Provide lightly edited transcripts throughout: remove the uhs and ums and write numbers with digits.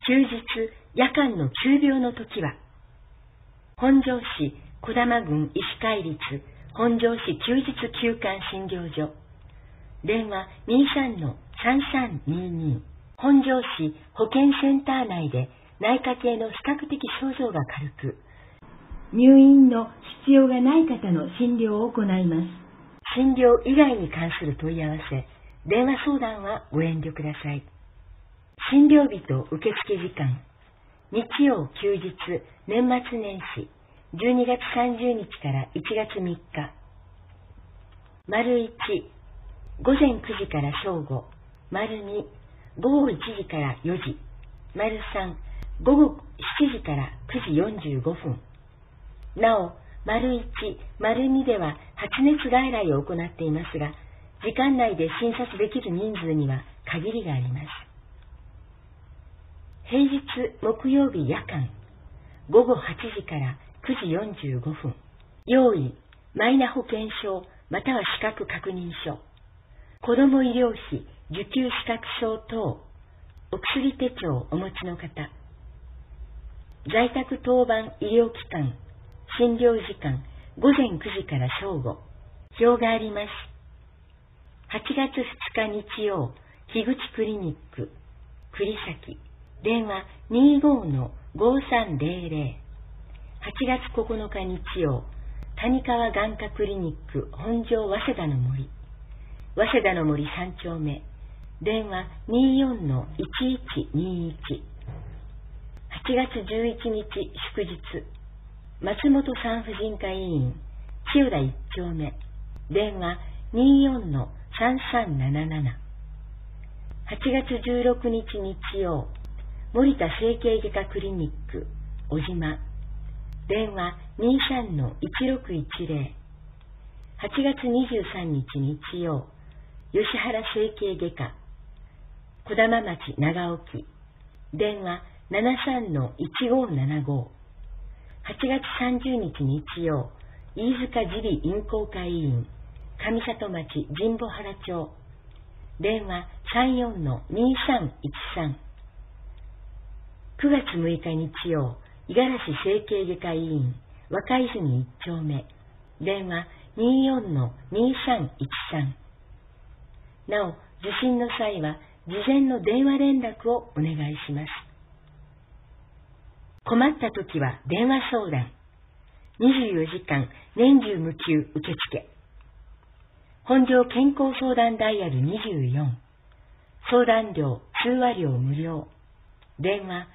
休日、夜間の急病の時は、本庄市児玉郡医師会立本庄市休日休館診療所、電話23-3322、本庄市保健センター内で内科系の比較的症状が軽く、入院の必要がない方の診療を行います。診療以外に関する問い合わせ、電話相談はご遠慮ください。診療日と受付時間、日曜休日、年末年始、12月30日から1月3日。丸1、午前9時から正午。丸2、午後1時から4時。丸3、午後7時から9時45分。なお、丸1、丸2では発熱外来を行っていますが、時間内で診察できる人数には限りがあります。平日木曜日夜間、午後8時から9時45分。用意、マイナ保険証または資格確認書、子ども医療費受給資格証等、お薬手帳をお持ちの方、在宅当番医療機関、診療時間午前9時から正午。表があります。8月2日日曜、樋口クリニック、栗崎、電話25-5300。8月9日日曜、谷川眼科クリニック本庄早稲田の森、早稲田の森3丁目、電話24-1121。8月11日祝日、松本産婦人科医院千代田1丁目、電話24-3377。8月16日日曜、森田整形外科クリニック小島、電話23-1610。8月23日日曜、吉原整形外科児玉町長沖、電話73-1575。8月30日日曜、飯塚耳鼻咽喉科医院上里町神保原町、電話34-2313。9月6日日曜、五十嵐整形外科医院若泉1丁目、電話24-2313。なお、受診の際は事前の電話連絡をお願いします。困ったときは電話相談。24時間年中無休受付。本庄健康相談ダイヤル24。相談料、通話料無料。電話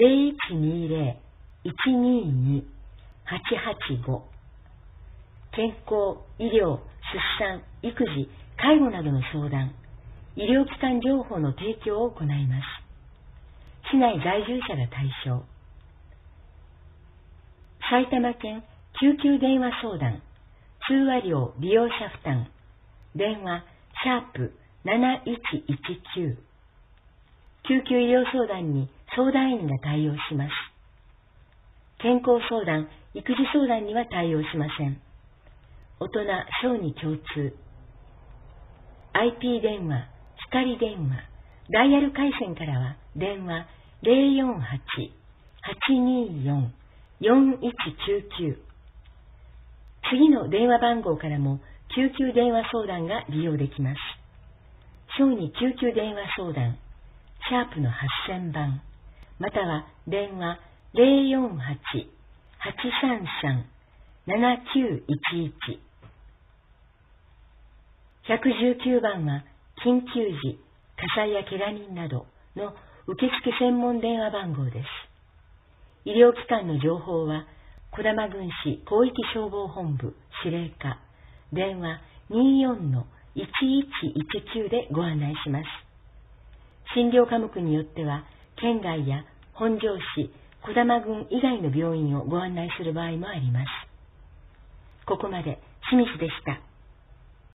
0120-122-885。健康、医療、出産、育児、介護などの相談、医療機関情報の提供を行います。市内在住者が対象。埼玉県救急電話相談、通話料利用者負担、電話#7119。救急医療相談に相談員が対応します。健康相談、育児相談には対応しません。大人、小児共通。IP 電話、光電話、ダイヤル回線からは電話048-824-4199。次の電話番号からも救急電話相談が利用できます。小児救急電話相談、シャープの8000番、または電話048-833-7911。119番は緊急時、火災や怪我人などの受付専門電話番号です。医療機関の情報は児玉郡市広域消防本部司令課、電話24-1119でご案内します。診療科目によっては県外や本庄市、児玉郡以外の病院をご案内する場合もあります。ここまで清水でした。